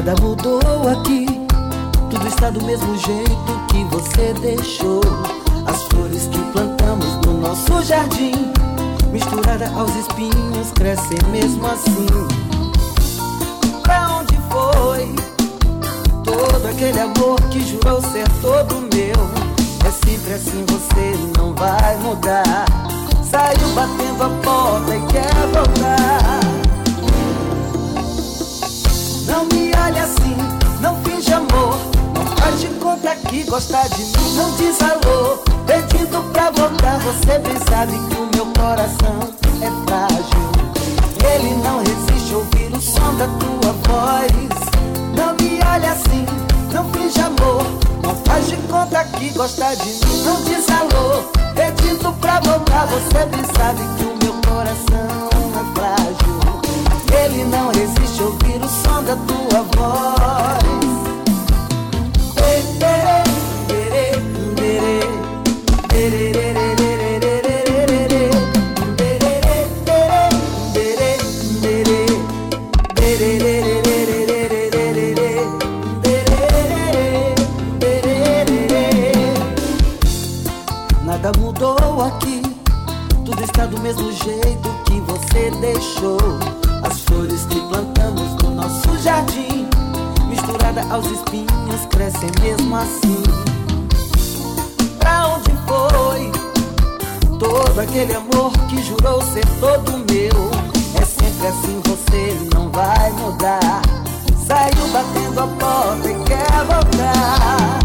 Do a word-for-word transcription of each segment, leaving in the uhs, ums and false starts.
Nada mudou aqui, tudo está do mesmo jeito que você deixou. As flores que plantamos no nosso jardim, misturada aos espinhos, crescem mesmo assim. Pra onde foi todo aquele amor que jurou ser todo meu? É sempre assim, você não vai mudar. Saiu batendo a porta e quer voltar. Não me olhe assim, não finge amor, não faz de conta que gosta de mim. Não diz alô, pedindo pra voltar. Você bem sabe que o meu coração é frágil. Ele não resiste ouvir o som da tua voz. Não me olhe assim, não finge amor, não faz de conta que gosta de mim. Não diz alô, pedindo pra voltar. Você bem sabe que o meu coração é frágil. Ele não resiste ouvir o som da tua voz. Nada mudou aqui, tudo está do mesmo jeito que você deixou. As flores que plantamos no nosso jardim, misturada aos espinhos, crescem mesmo assim. Pra onde foi todo aquele amor que jurou ser todo meu? É sempre assim, você não vai mudar. Saiu batendo a porta e quer voltar.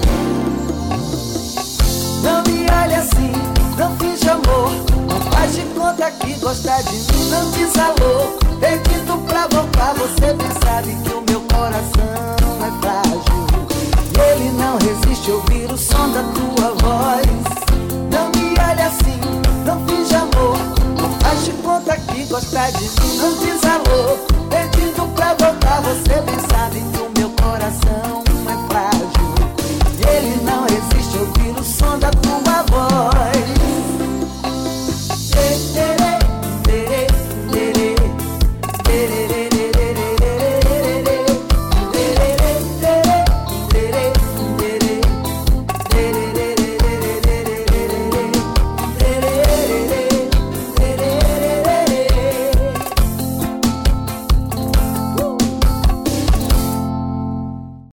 Não me olhe assim, não finge amor, não faz de conta que gosta de mim. Não diz alô, pedindo pra voltar. Você bem sabe que o meu coração é frágil. Ele não resiste ouvir o som da tua voz. Não me olhe assim, não finge amor, não faz de conta que gosta de mim. Não